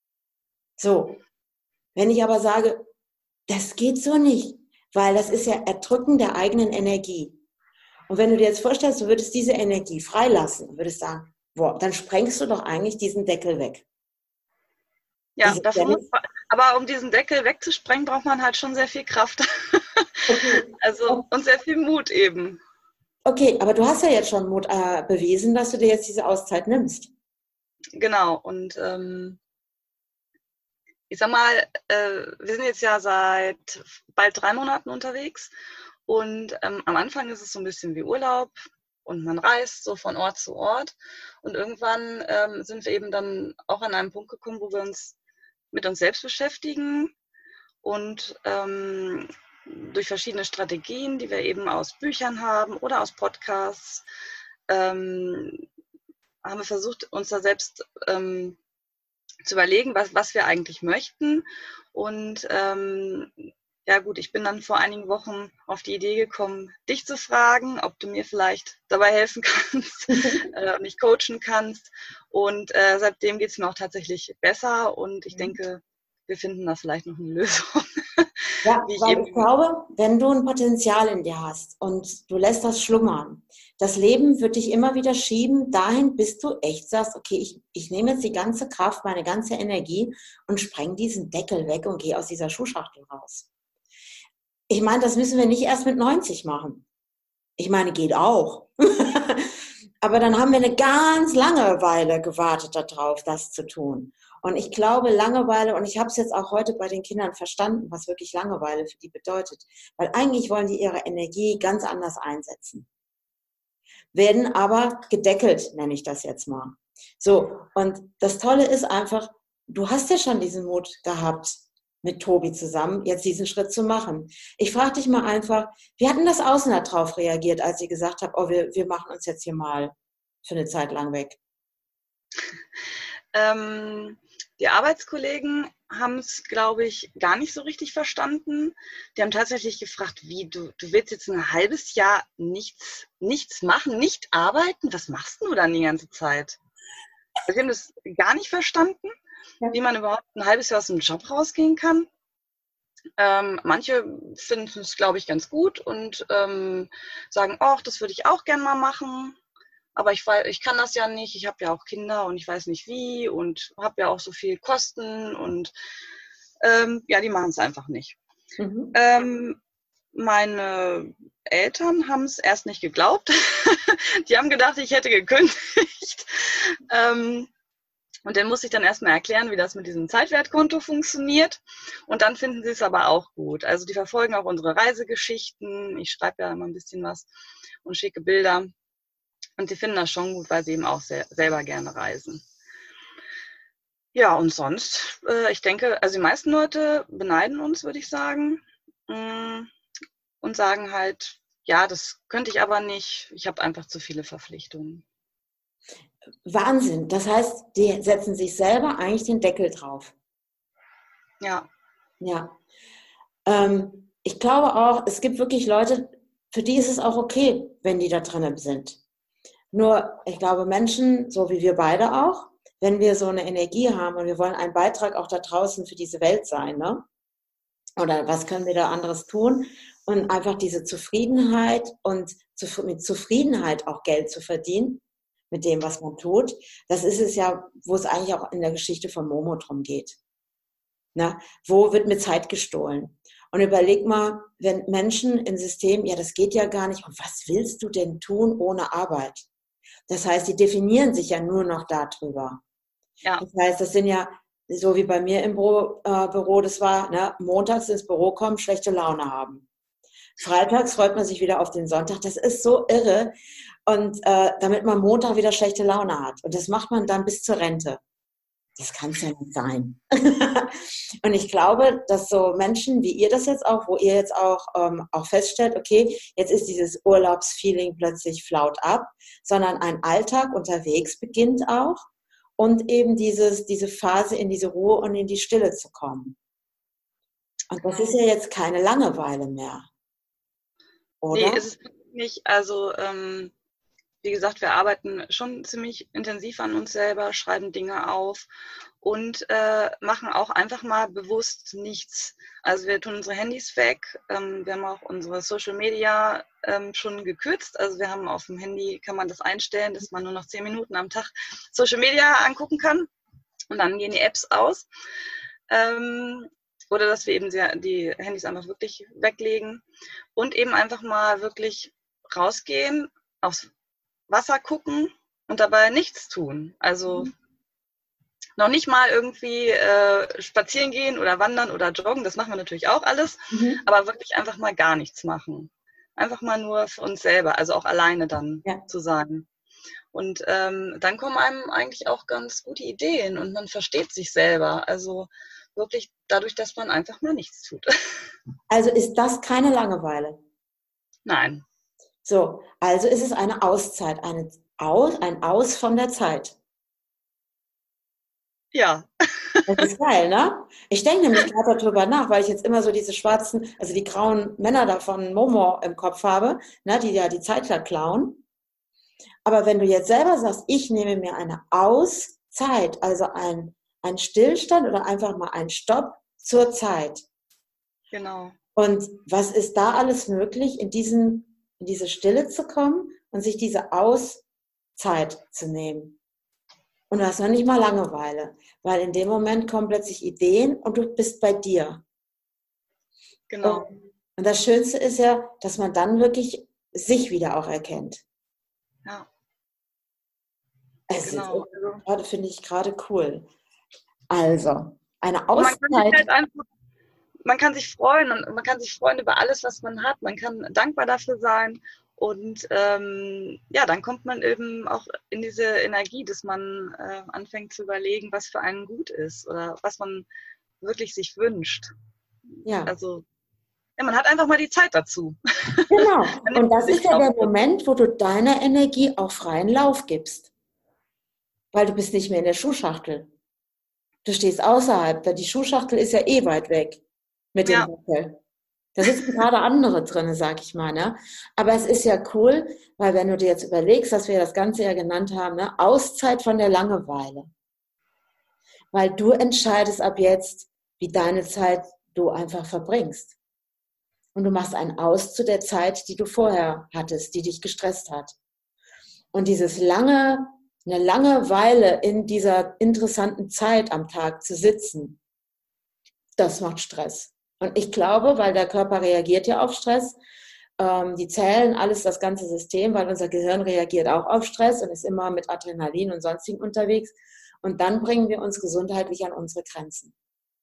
So, wenn ich aber sage, das geht so nicht, weil das ist ja Erdrücken der eigenen Energie. Und wenn du dir jetzt vorstellst, du würdest diese Energie freilassen und würdest sagen, boah, dann sprengst du doch eigentlich diesen Deckel weg. Ja, Das ist ja dafür muss nicht, man, aber um diesen Deckel wegzusprengen, braucht man halt schon sehr viel Kraft. okay. Also, und sehr viel Mut eben. Okay, aber du hast ja jetzt schon Mut äh, bewiesen, dass du dir jetzt diese Auszeit nimmst. Genau. Und ähm, ich sag mal, äh, wir sind jetzt ja seit bald drei Monaten unterwegs und ähm, am Anfang ist es so ein bisschen wie Urlaub und man reist so von Ort zu Ort und irgendwann ähm, sind wir eben dann auch an einem Punkt gekommen, wo wir uns mit uns selbst beschäftigen und ähm, durch verschiedene Strategien, die wir eben aus Büchern haben oder aus Podcasts, ähm, haben wir versucht, uns da selbst ähm, zu überlegen, was, was wir eigentlich möchten. Und ähm, ja gut, ich bin dann vor einigen Wochen auf die Idee gekommen, dich zu fragen, ob du mir vielleicht dabei helfen kannst, äh, mich coachen kannst. Und äh, seitdem geht es mir auch tatsächlich besser und ich denke, wir finden da vielleicht noch eine Lösung. Ja, Wie ich weil eben, ich glaube, wenn du ein Potenzial in dir hast und du lässt das schlummern, das Leben wird dich immer wieder schieben dahin, bis du echt sagst, okay, ich, ich nehme jetzt die ganze Kraft, meine ganze Energie und spreng diesen Deckel weg und gehe aus dieser Schuhschachtel raus. Ich meine, das müssen wir nicht erst mit neunzig machen. Ich meine, geht auch. Aber dann haben wir eine ganz lange Weile gewartet darauf, das zu tun. Und ich glaube, Langeweile, und ich habe es jetzt auch heute bei den Kindern verstanden, was wirklich Langeweile für die bedeutet. Weil eigentlich wollen die ihre Energie ganz anders einsetzen. Werden aber gedeckelt, nenne ich das jetzt mal. So, und das Tolle ist einfach, du hast ja schon diesen Mut gehabt, mit Tobi zusammen jetzt diesen Schritt zu machen. Ich frage dich mal einfach, wie hat denn das Außen darauf reagiert, als ihr gesagt habt, oh, wir, wir machen uns jetzt hier mal für eine Zeit lang weg? ähm, die Arbeitskollegen haben es, glaube ich, gar nicht so richtig verstanden. Die haben tatsächlich gefragt, wie, du, du willst jetzt ein halbes Jahr nichts, nichts machen, nicht arbeiten? Was machst du dann die ganze Zeit? Sie haben das gar nicht verstanden, Ja. wie man überhaupt ein halbes Jahr aus dem Job rausgehen kann. Ähm, manche finden es, glaube ich, ganz gut und ähm, sagen, ach, das würde ich auch gern mal machen. Aber ich, weiß, ich kann das ja nicht, ich habe ja auch Kinder und ich weiß nicht wie und habe ja auch so viel Kosten und ähm, ja, die machen es einfach nicht. Mhm. Ähm, meine Eltern haben es erst nicht geglaubt. Die haben gedacht, ich hätte gekündigt. ähm, und dann muss ich dann erstmal erklären, wie das mit diesem Zeitwertkonto funktioniert. Und dann finden sie es aber auch gut. Also die verfolgen auch unsere Reisegeschichten. Ich schreibe ja immer ein bisschen was und schicke Bilder. Und die finden das schon gut, weil sie eben auch sehr, selber gerne reisen. Ja, und sonst, äh, ich denke, also die meisten Leute beneiden uns, würde ich sagen. Mm, und sagen halt, ja, das könnte ich aber nicht. Ich habe einfach zu viele Verpflichtungen. Wahnsinn. Das heißt, die setzen sich selber eigentlich den Deckel drauf. Ja. Ja. Ähm, ich glaube auch, es gibt wirklich Leute, für die ist es auch okay, wenn die da drinnen sind. Nur, ich glaube, Menschen, so wie wir beide auch, wenn wir so eine Energie haben und wir wollen einen Beitrag auch da draußen für diese Welt sein, ne? Oder was können wir da anderes tun? Und einfach diese Zufriedenheit und mit Zufriedenheit auch Geld zu verdienen, mit dem, was man tut, das ist es ja, wo es eigentlich auch in der Geschichte von Momo drum geht. Na, wo wird mir Zeit gestohlen? Und überleg mal, wenn Menschen im System, ja, das geht ja gar nicht, und was willst du denn tun ohne Arbeit? Das heißt, die definieren sich ja nur noch darüber. Ja. Das heißt, das sind ja, so wie bei mir im Büro, äh, Büro das war, ne, montags ins Büro kommen, schlechte Laune haben. Freitags freut man sich wieder auf den Sonntag. Das ist so irre. Und äh, damit man Montag wieder schlechte Laune hat. Und das macht man dann bis zur Rente. Das kann es ja nicht sein. Und ich glaube, dass so Menschen wie ihr das jetzt auch, wo ihr jetzt auch, ähm, auch feststellt, okay, jetzt ist dieses Urlaubsfeeling plötzlich flaut ab, sondern ein Alltag unterwegs beginnt auch und eben dieses, diese Phase in diese Ruhe und in die Stille zu kommen. Und das ist ja jetzt keine Langeweile mehr, oder? Nee, ist es nicht. Also, ähm, wie gesagt, wir arbeiten schon ziemlich intensiv an uns selber, schreiben Dinge auf und äh, machen auch einfach mal bewusst nichts. Also wir tun unsere Handys weg, ähm, wir haben auch unsere Social Media ähm, schon gekürzt. Also wir haben auf dem Handy, kann man das einstellen, dass man nur noch zehn Minuten am Tag Social Media angucken kann und dann gehen die Apps aus. Ähm, oder dass wir eben die Handys einfach wirklich weglegen und eben einfach mal wirklich rausgehen, aufs Wasser gucken und dabei nichts tun. Also Noch nicht mal irgendwie äh, spazieren gehen oder wandern oder joggen, das machen wir natürlich auch alles, Mhm. aber wirklich einfach mal gar nichts machen. Einfach mal nur für uns selber, also auch alleine dann Ja. zu sein. Und ähm, dann kommen einem eigentlich auch ganz gute Ideen und man versteht sich selber. Also wirklich dadurch, dass man einfach mal nichts tut. Also ist das keine Langeweile. Nein. So, also ist es eine Auszeit, eine Aus, ein Aus von der Zeit. Ja. Das ist geil, ne? Ich denke nämlich gerade darüber nach, weil ich jetzt immer so diese schwarzen, also die grauen Männer da von Momo im Kopf habe, ne, die ja die Zeit klauen. Aber wenn du jetzt selber sagst, ich nehme mir eine Auszeit, also ein, ein Stillstand oder einfach mal ein Stopp zur Zeit. Genau. Und was ist da alles möglich, in, diesen, in diese Stille zu kommen und sich diese Auszeit zu nehmen? Und du hast noch nicht mal Langeweile, weil in dem Moment kommen plötzlich Ideen und du bist bei dir. Genau. Und, und das Schönste ist ja, dass man dann wirklich sich wieder auch erkennt. Ja. Es ist Genau. Also, gerade, finde ich gerade cool. Also, eine und man kann sich Auszeit. halt einfach, man kann sich freuen und man kann sich freuen über alles, was man hat. Man kann dankbar dafür sein. Und ähm, ja, dann kommt man eben auch in diese Energie, dass man äh, anfängt zu überlegen, was für einen gut ist oder was man wirklich sich wünscht. Ja, Also ja, man hat einfach mal die Zeit dazu. genau. Dann nimmt Und das man ist sich ja auch der so. Moment, wo du deiner Energie auch freien Lauf gibst. Weil du bist nicht mehr in der Schuhschachtel. Du stehst außerhalb, weil die Schuhschachtel ist ja eh weit weg mit dem Ja, Buckel. Da sitzen gerade andere drin, sag ich mal. Ne? Aber es ist ja cool, weil wenn du dir jetzt überlegst, dass wir das Ganze ja genannt haben, ne? Auszeit von der Langeweile. Weil du entscheidest ab jetzt, wie deine Zeit du einfach verbringst. Und du machst einen Aus zu der Zeit, die du vorher hattest, die dich gestresst hat. Und dieses lange, eine lange Weile in dieser interessanten Zeit am Tag zu sitzen, das macht Stress. Und ich glaube, weil der Körper reagiert ja auf Stress, ähm, die Zellen, alles, das ganze System, weil unser Gehirn reagiert auch auf Stress und ist immer mit Adrenalin und sonstigen unterwegs. Und dann bringen wir uns gesundheitlich an unsere Grenzen.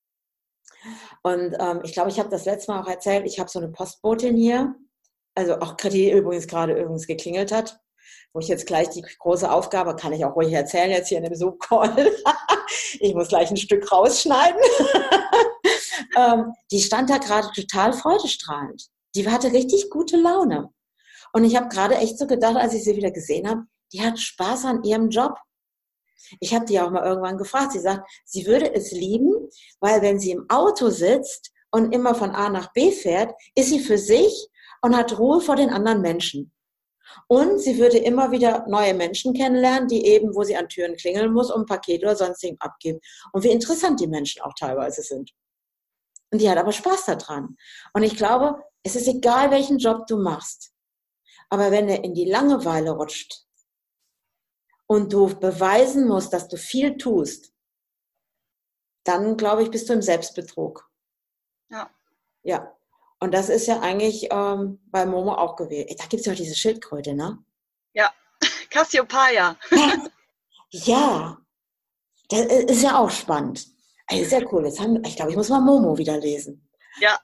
Und ähm, ich glaube, ich habe das letzte Mal auch erzählt, ich habe so eine Postbotin hier, also auch die übrigens gerade übrigens geklingelt hat, wo ich jetzt gleich die große Aufgabe, kann ich auch ruhig erzählen, jetzt hier in dem Zoom-Call, ich muss gleich ein Stück rausschneiden, ähm, die stand da gerade total freudestrahlend. Die hatte richtig gute Laune. Und ich habe gerade echt so gedacht, als ich sie wieder gesehen habe, die hat Spaß an ihrem Job. Ich habe die auch mal irgendwann gefragt. Sie sagt, sie würde es lieben, weil wenn sie im Auto sitzt und immer von A nach B fährt, ist sie für sich und hat Ruhe vor den anderen Menschen. Und sie würde immer wieder neue Menschen kennenlernen, die eben, wo sie an Türen klingeln muss, um ein Paket oder sonstigen abgeben. Und wie interessant die Menschen auch teilweise sind. Und die hat aber Spaß daran. Und ich glaube, es ist egal, welchen Job du machst. Aber wenn er in die Langeweile rutscht und du beweisen musst, dass du viel tust, dann, glaube ich, bist du im Selbstbetrug. ja. Ja. Und das ist ja eigentlich ähm, bei Momo auch gewesen. Da gibt es ja auch diese Schildkröte, ne? Ja. Cassiopeia. Ja. Das ist ja auch spannend. Ey, ist ja cool. Jetzt haben, ich glaube, ich muss mal Momo wieder lesen. Ja.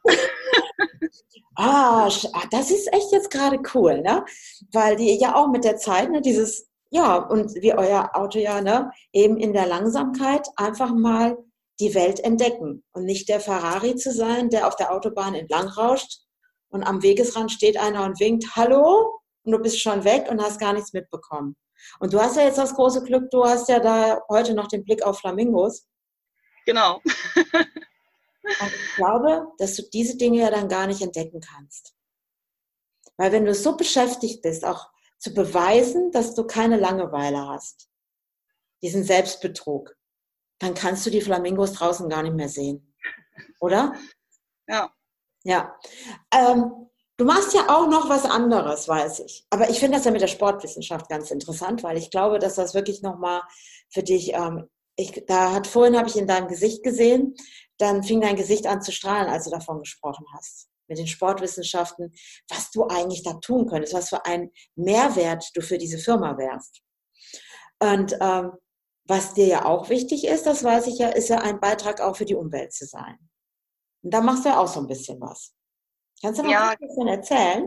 Ah, das ist echt jetzt gerade cool, ne? Weil die ja auch mit der Zeit, ne, dieses, ja, und wie euer Auto ja, ne, eben in der Langsamkeit einfach mal die Welt entdecken und nicht der Ferrari zu sein, der auf der Autobahn entlang rauscht und am Wegesrand steht einer und winkt, hallo, und du bist schon weg und hast gar nichts mitbekommen. Und du hast ja jetzt das große Glück, du hast ja da heute noch den Blick auf Flamingos. Genau. Und ich glaube, dass du diese Dinge ja dann gar nicht entdecken kannst. Weil wenn du so beschäftigt bist, auch zu beweisen, dass du keine Langeweile hast, diesen Selbstbetrug, dann kannst du die Flamingos draußen gar nicht mehr sehen. Oder? Ja. Ja. Ähm, du machst ja auch noch was anderes, weiß ich. Aber ich finde das ja mit der Sportwissenschaft ganz interessant, weil ich glaube, dass das wirklich nochmal für dich, ähm, ich, da hat vorhin habe ich in deinem Gesicht gesehen, dann fing dein Gesicht an zu strahlen, als du davon gesprochen hast. Mit den Sportwissenschaften, was du eigentlich da tun könntest, was für einen Mehrwert du für diese Firma wärst. Und ähm, was dir ja auch wichtig ist, das weiß ich ja, ist ja ein Beitrag auch für die Umwelt zu sein. Und da machst du ja auch so ein bisschen was. Kannst du mal kurz Ja, ein bisschen erzählen?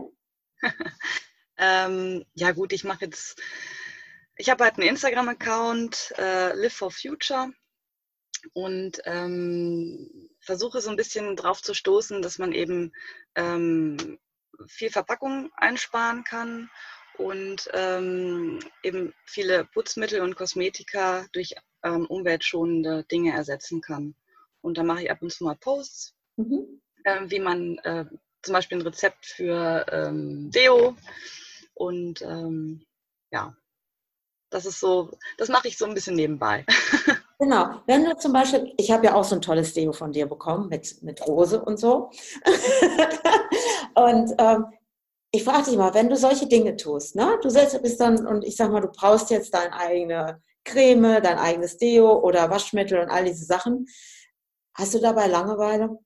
ähm, ja gut, ich mache jetzt, ich habe halt einen Instagram-Account, äh, Live for Future, und ähm, versuche so ein bisschen drauf zu stoßen, dass man eben ähm, viel Verpackung einsparen kann und ähm, eben viele Putzmittel und Kosmetika durch ähm, umweltschonende Dinge ersetzen kann. Und da mache ich ab und zu mal Posts, Mhm. ähm, wie man äh, zum Beispiel ein Rezept für ähm, Deo, und ähm, ja, das ist so, das mache ich so ein bisschen nebenbei. Genau. Wenn du zum Beispiel, ich habe ja auch so ein tolles Deo von dir bekommen mit, mit Rose und so. Und ähm, ich frage dich mal, wenn du solche Dinge tust, ne? Du selbst bist dann, und ich sag mal, du brauchst jetzt deine eigene Creme, dein eigenes Deo oder Waschmittel und all diese Sachen. Hast du dabei Langeweile?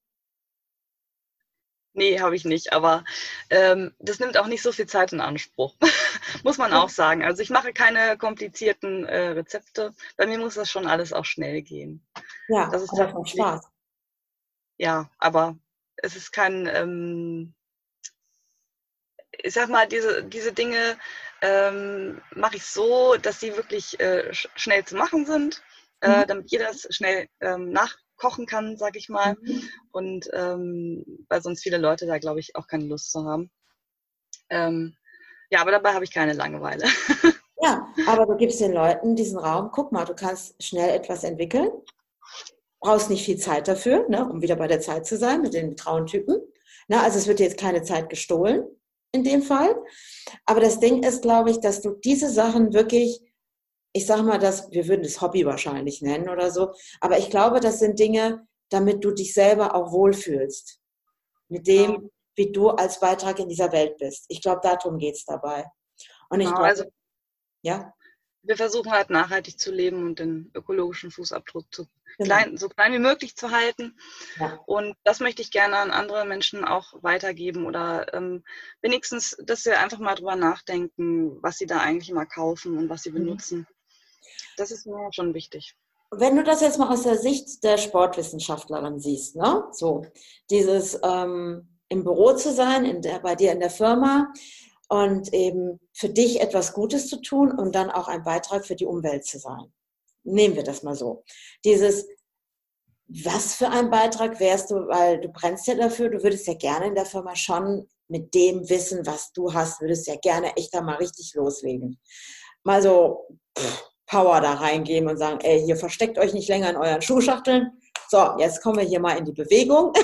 Nee, habe ich nicht, aber ähm, das nimmt auch nicht so viel Zeit in Anspruch, muss man auch sagen. Also ich mache keine komplizierten äh, Rezepte. Bei mir muss das schon alles auch schnell gehen. Das Ja, ist aber von tatsächlich, Spaß. ja, aber es ist kein, ähm, ich sag mal, diese, diese Dinge ähm, mache ich so, dass sie wirklich äh, sch schnell zu machen sind, Mhm. äh, damit jeder es schnell ähm, nachkochen kann, sag ich mal. Mhm. Und ähm, weil sonst viele Leute da, glaube ich, auch keine Lust zu haben. Ähm, ja, aber dabei habe ich keine Langeweile. Ja, aber du gibst den Leuten diesen Raum. Guck mal, du kannst schnell etwas entwickeln, brauchst nicht viel Zeit dafür, ne, um wieder bei der Zeit zu sein mit den Trauentypen. Ne, also es wird dir jetzt keine Zeit gestohlen in dem Fall. Aber das Ding ist, glaube ich, dass du diese Sachen wirklich, ich sage mal, das, wir würden das Hobby wahrscheinlich nennen oder so, aber ich glaube, das sind Dinge, damit du dich selber auch wohlfühlst mit Genau, dem, wie du als Beitrag in dieser Welt bist. Ich glaube, darum geht es dabei. Und ich genau. Also glaube, ja, wir versuchen halt nachhaltig zu leben und den ökologischen Fußabdruck zu genau. klein, so klein wie möglich zu halten. Ja. Und das möchte ich gerne an andere Menschen auch weitergeben, oder ähm, wenigstens, dass sie einfach mal drüber nachdenken, was sie da eigentlich immer kaufen und was sie Mhm. benutzen. Das ist mir schon wichtig. Wenn du das jetzt mal aus der Sicht der Sportwissenschaftlerin siehst, ne? So, dieses ähm, im Büro zu sein, in der, bei dir in der Firma und eben für dich etwas Gutes zu tun und dann auch ein Beitrag für die Umwelt zu sein. Nehmen wir das mal so. Dieses, was für ein Beitrag wärst du, weil du brennst ja dafür, du würdest ja gerne in der Firma schon mit dem Wissen, was du hast, würdest ja gerne echt da mal richtig loslegen. Mal so pff, Power da reingeben und sagen, ey, hier versteckt euch nicht länger in euren Schuhschachteln. So, jetzt kommen wir hier mal in die Bewegung.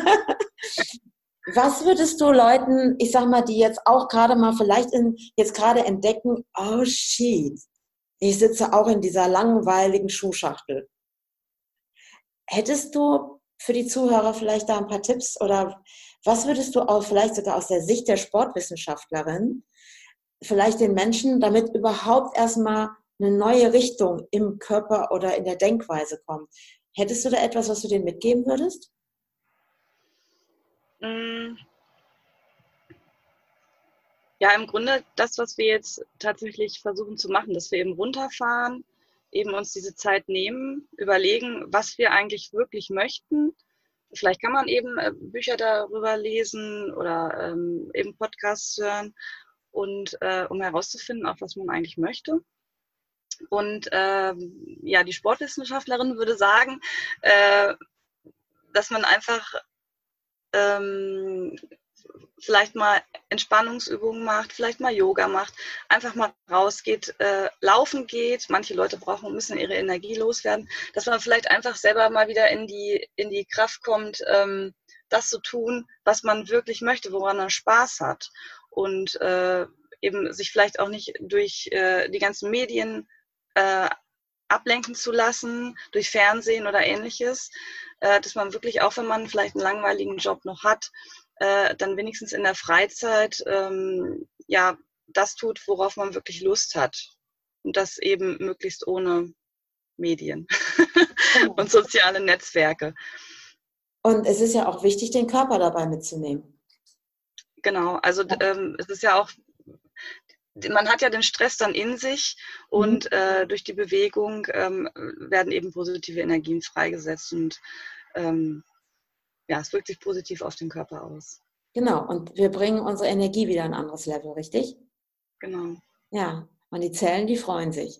Was würdest du Leuten, ich sag mal, die jetzt auch gerade mal vielleicht in, jetzt gerade entdecken, oh shit, ich sitze auch in dieser langweiligen Schuhschachtel. Hättest du für die Zuhörer vielleicht da ein paar Tipps oder was würdest du auch vielleicht sogar aus der Sicht der Sportwissenschaftlerin vielleicht den Menschen, damit überhaupt erstmal eine neue Richtung im Körper oder in der Denkweise kommt? Hättest du da etwas, was du denen mitgeben würdest? Mm, Ja, im Grunde das, was wir jetzt tatsächlich versuchen zu machen, dass wir eben runterfahren, eben uns diese Zeit nehmen, überlegen, was wir eigentlich wirklich möchten. Vielleicht kann man eben äh, Bücher darüber lesen oder ähm, eben Podcasts hören, und äh, um herauszufinden, auch was man eigentlich möchte. Und ähm, ja, die Sportwissenschaftlerin würde sagen, äh, dass man einfach ähm, vielleicht mal Entspannungsübungen macht, vielleicht mal Yoga macht, einfach mal rausgeht, äh, laufen geht. Manche Leute brauchen, müssen ihre Energie loswerden, dass man vielleicht einfach selber mal wieder in die, in die Kraft kommt, ähm, das zu tun, was man wirklich möchte, woran man Spaß hat. Und äh, eben sich vielleicht auch nicht durch äh, die ganzen Medien äh, ablenken zu lassen, durch Fernsehen oder ähnliches, äh, dass man wirklich, auch wenn man vielleicht einen langweiligen Job noch hat, äh, dann wenigstens in der Freizeit ähm, ja das tut, worauf man wirklich Lust hat. Und das eben möglichst ohne Medien und soziale Netzwerke. Und es ist ja auch wichtig, den Körper dabei mitzunehmen. Genau, also ähm, es ist ja auch, man hat ja den Stress dann in sich und mhm. äh, durch die Bewegung ähm, werden eben positive Energien freigesetzt und ähm, ja, es wirkt sich positiv auf den Körper aus. Genau, und wir bringen unsere Energie wieder ein anderes Level, richtig? Genau. Ja, und die Zellen, die freuen sich.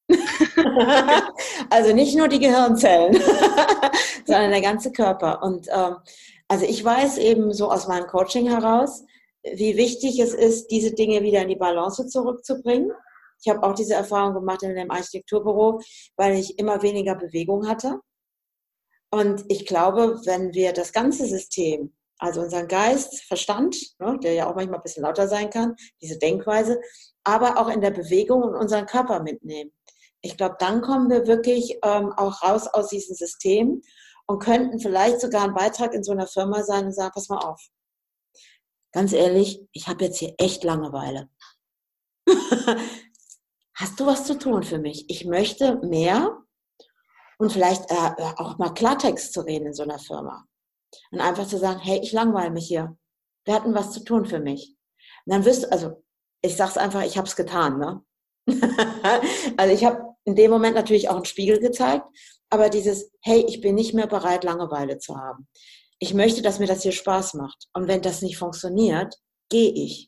Also nicht nur die Gehirnzellen, sondern der ganze Körper. Und ähm, also ich weiß eben so aus meinem Coaching heraus, wie wichtig es ist, diese Dinge wieder in die Balance zurückzubringen. Ich habe auch diese Erfahrung gemacht in dem Architekturbüro, weil ich immer weniger Bewegung hatte. Und ich glaube, wenn wir das ganze System, also unseren Geist, Verstand, ne, der ja auch manchmal ein bisschen lauter sein kann, diese Denkweise, aber auch in der Bewegung und unseren Körper mitnehmen. Ich glaube, dann kommen wir wirklich ähm, auch raus aus diesem System und könnten vielleicht sogar ein Beitrag in so einer Firma sein und sagen, pass mal auf. Ganz ehrlich, ich habe jetzt hier echt Langeweile. Hast du was zu tun für mich? Ich möchte mehr und vielleicht äh, auch mal Klartext zu reden in so einer Firma. Und einfach zu sagen, hey, ich langweile mich hier. Wir hatten was zu tun für mich. Und dann wirst du, also ich sag's einfach, ich habe es getan, ne? Also ich habe in dem Moment natürlich auch einen Spiegel gezeigt, aber dieses, hey, ich bin nicht mehr bereit, Langeweile zu haben. Ich möchte, dass mir das hier Spaß macht. Und wenn das nicht funktioniert, gehe ich.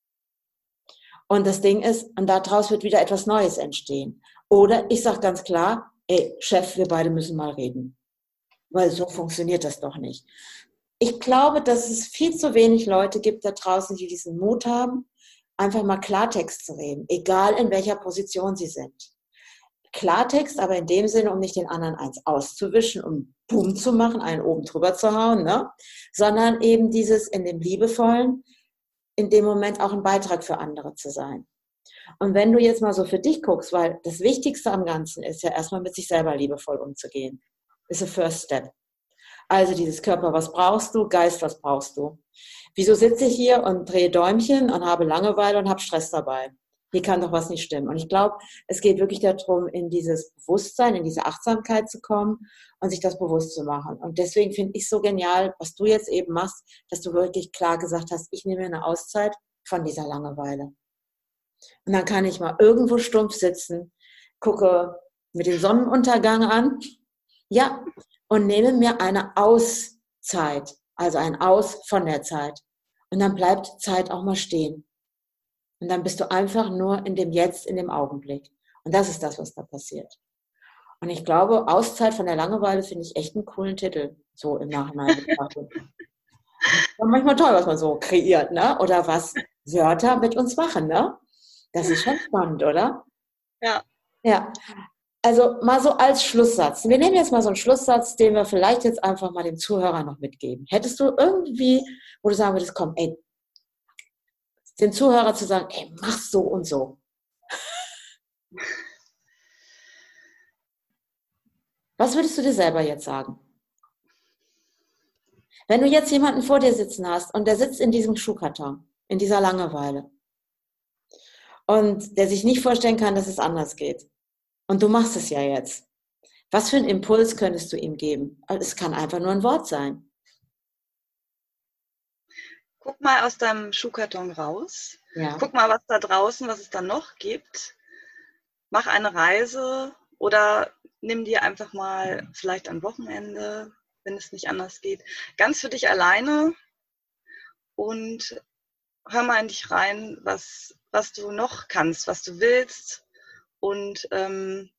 Und das Ding ist, und daraus wird wieder etwas Neues entstehen. Oder ich sage ganz klar, ey, Chef, wir beide müssen mal reden. Weil so funktioniert das doch nicht. Ich glaube, dass es viel zu wenig Leute gibt da draußen, die diesen Mut haben, einfach mal Klartext zu reden, egal in welcher Position sie sind. Klartext, aber in dem Sinne, um nicht den anderen eins auszuwischen und Boom zu machen, einen oben drüber zu hauen, ne? Sondern eben dieses in dem Liebevollen, in dem Moment auch ein Beitrag für andere zu sein. Und wenn du jetzt mal so für dich guckst, weil das Wichtigste am Ganzen ist ja erstmal mit sich selber liebevoll umzugehen. Ist der First Step. Also dieses Körper, was brauchst du? Geist, was brauchst du? Wieso sitze ich hier und drehe Däumchen und habe Langeweile und habe Stress dabei? Hier kann doch was nicht stimmen. Und ich glaube, es geht wirklich darum, in dieses Bewusstsein, in diese Achtsamkeit zu kommen und sich das bewusst zu machen. Und deswegen finde ich so genial, was du jetzt eben machst, dass du wirklich klar gesagt hast, ich nehme eine Auszeit von dieser Langeweile. Und dann kann ich mal irgendwo stumpf sitzen, gucke mir den Sonnenuntergang an, ja, und nehme mir eine Auszeit, also ein Aus von der Zeit. Und dann bleibt Zeit auch mal stehen. Und dann bist du einfach nur in dem Jetzt, in dem Augenblick. Und das ist das, was da passiert. Und ich glaube, Auszeit von der Langeweile finde ich echt einen coolen Titel, so im Nachhinein betrachtet. Ist manchmal toll, was man so kreiert, ne? Oder was Wörter mit uns machen, ne? Das ist schon spannend, oder? Ja. Ja. Also mal so als Schlusssatz. Wir nehmen jetzt mal so einen Schlusssatz, den wir vielleicht jetzt einfach mal dem Zuhörer noch mitgeben. Hättest du irgendwie, wo du sagen würdest, komm, ey, den Zuhörer zu sagen, ey, mach so und so. Was würdest du dir selber jetzt sagen? Wenn du jetzt jemanden vor dir sitzen hast und der sitzt in diesem Schuhkarton, in dieser Langeweile und der sich nicht vorstellen kann, dass es anders geht und du machst es ja jetzt. Was für einen Impuls könntest du ihm geben? Es kann einfach nur ein Wort sein. Guck mal aus deinem Schuhkarton raus. Ja. Guck mal, was da draußen, was es da noch gibt. Mach eine Reise oder nimm dir einfach mal vielleicht ein Wochenende, wenn es nicht anders geht, ganz für dich alleine und hör mal in dich rein, was, was du noch kannst, was du willst und ähm,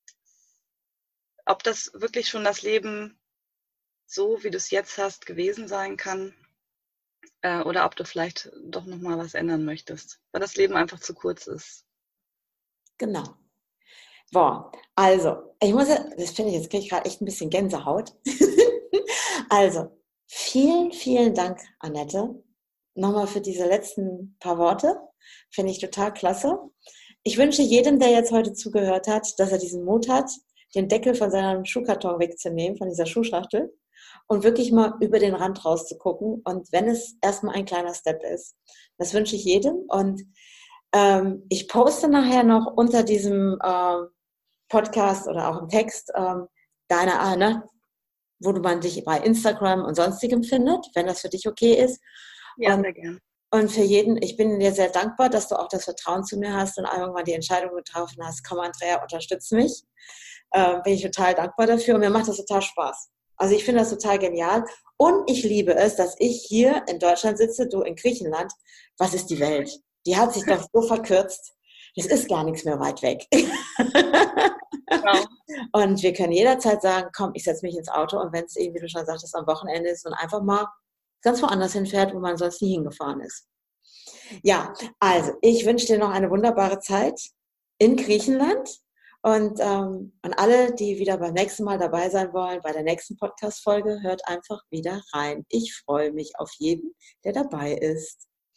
ob das wirklich schon das Leben so, wie du es jetzt hast, gewesen sein kann. Oder ob du vielleicht doch nochmal was ändern möchtest, weil das Leben einfach zu kurz ist. Genau. Boah, also, ich muss, das finde ich, jetzt kriege ich gerade echt ein bisschen Gänsehaut. Also, vielen, vielen Dank, Annette, nochmal für diese letzten paar Worte. Finde ich total klasse. Ich wünsche jedem, der jetzt heute zugehört hat, dass er diesen Mut hat, den Deckel von seinem Schuhkarton wegzunehmen, von dieser Schuhschachtel. Und wirklich mal über den Rand rauszugucken. Und wenn es erstmal ein kleiner Step ist. Das wünsche ich jedem. Und ähm, ich poste nachher noch unter diesem ähm, Podcast oder auch im Text ähm, deine, ne, wo man dich bei Instagram und sonstigem findet, wenn das für dich okay ist. Ja, und, sehr gerne. Und für jeden, ich bin dir sehr dankbar, dass du auch das Vertrauen zu mir hast und irgendwann die Entscheidung getroffen hast, komm Andrea, unterstütze mich. Ähm, bin ich total dankbar dafür und mir macht das total Spaß. Also ich finde das total genial und ich liebe es, dass ich hier in Deutschland sitze, du in Griechenland. Was ist die Welt? Die hat sich doch so verkürzt. Das ist gar nichts mehr weit weg. Genau. Und wir können jederzeit sagen, komm, ich setze mich ins Auto und wenn es eben, wie du schon sagtest, am Wochenende ist und einfach mal ganz woanders hinfährt, wo man sonst nie hingefahren ist. Ja, also ich wünsche dir noch eine wunderbare Zeit in Griechenland und ähm, an alle, die wieder beim nächsten Mal dabei sein wollen, bei der nächsten Podcast-Folge, hört einfach wieder rein. Ich freue mich auf jeden, der dabei ist.